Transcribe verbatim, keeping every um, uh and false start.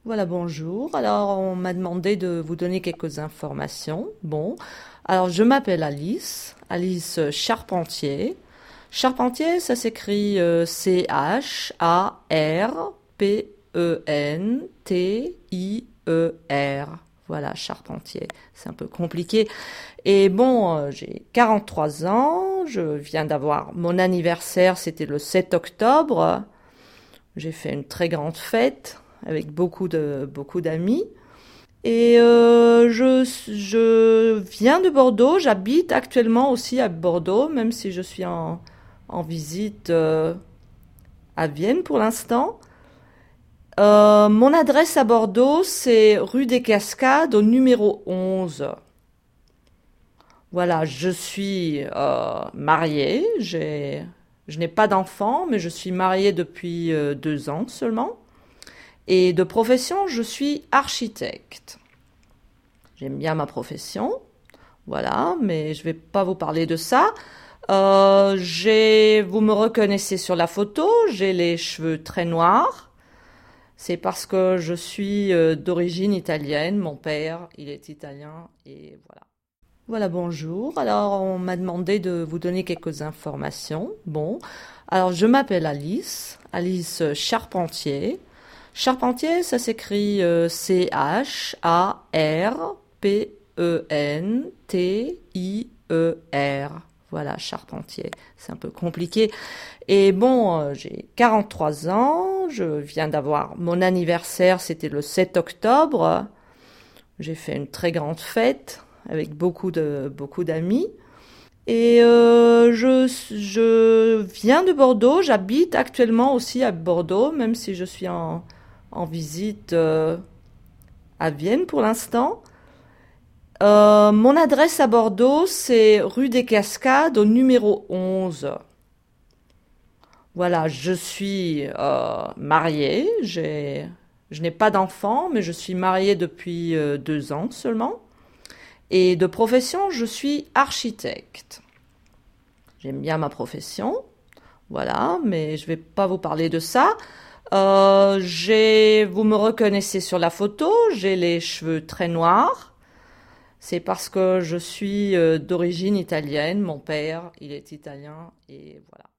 Voilà, bonjour. Alors, on m'a demandé de vous donner quelques informations. Bon, alors je m'appelle Alice, Alice Charpentier. Charpentier, ça s'écrit euh, C H A R P E N T I E R. Voilà, Charpentier. C'est un peu compliqué. Et bon, euh, j'ai quarante-trois ans. Je viens d'avoir mon anniversaire, c'était le sept octobre. J'ai fait une très grande fête avec beaucoup de beaucoup d'amis. Et euh, je, je viens de Bordeaux, j'habite actuellement aussi à Bordeaux, même si je suis en, en visite euh, à Vienne pour l'instant. Euh, mon adresse à Bordeaux, c'est rue des Cascades au numéro onze. Voilà, je suis euh, mariée, j'ai, je n'ai pas d'enfant, mais je suis mariée depuis euh, deux ans seulement. Et de profession, je suis architecte. J'aime bien ma profession, voilà, mais je vais pas vous parler de ça. Euh, j'ai, vous me reconnaissez sur la photo, j'ai les cheveux très noirs. C'est parce que je suis euh, d'origine italienne. Mon père, il est italien et voilà. Voilà, bonjour. Alors, on m'a demandé de vous donner quelques informations. Bon, alors je m'appelle Alice, Alice Charpentier. Charpentier, ça s'écrit euh, C H A R P E N T I E R. Voilà, Charpentier. C'est un peu compliqué. Et bon, euh, j'ai quarante-trois ans. Je viens d'avoir mon anniversaire, c'était le sept octobre. J'ai fait une très grande fête avec beaucoup de beaucoup d'amis. Et euh, je, je viens de Bordeaux. J'habite actuellement aussi à Bordeaux, même si je suis en en visite euh, à Vienne pour l'instant. Euh, mon adresse à Bordeaux, c'est rue des Cascades au numéro onze. Voilà, je suis euh, mariée, j'ai, je n'ai pas d'enfant, mais je suis mariée depuis euh, deux ans seulement. Et de profession, je suis architecte. J'aime bien ma profession, voilà, mais je vais pas vous parler de ça. Euh, j'ai, vous me reconnaissez sur la photo, j'ai les cheveux très noirs. C'est parce que je suis euh, d'origine italienne. Mon père, il est italien et voilà.